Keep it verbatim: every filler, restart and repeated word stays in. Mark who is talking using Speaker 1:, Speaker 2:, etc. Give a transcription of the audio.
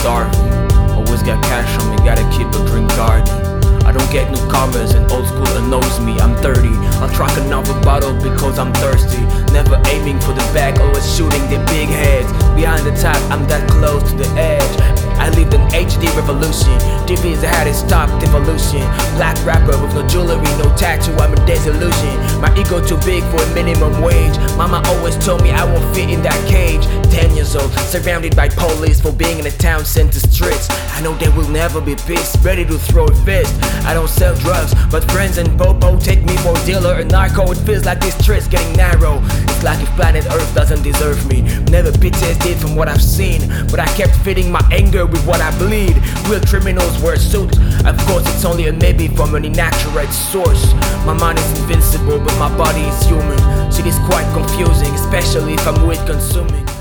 Speaker 1: starving. Always got cash on me, gotta keep a green garden. I don't get newcomers and old school annoys me. I'm thirty, I'll track another bottle because I'm thirsty. Never aiming for the back, always shooting the big heads. Behind the top, I'm that close to the edge. I lived an H D revolution. D V's had it stopped evolution. Black rapper with no jewelry, no tattoo, I'm a disillusion. My ego too big for a minimum wage. Mama always told me I won't fit in that cage. Ten years old, surrounded by police for being in the town center streets. I know there will never be peace, ready to throw a fist. I don't sell drugs, but friends and popo take me for dealer and narco. It feels like this street's getting narrow. It's like if planet Earth doesn't deserve me. Never P T S D from what I've seen, but I kept feeding my anger with what I bleed. Real criminals wear suits. Of course it's only a maybe from an inaccurate source. My mind is invincible, but my body is human. Shit is quite confusing, especially if I'm weed consuming.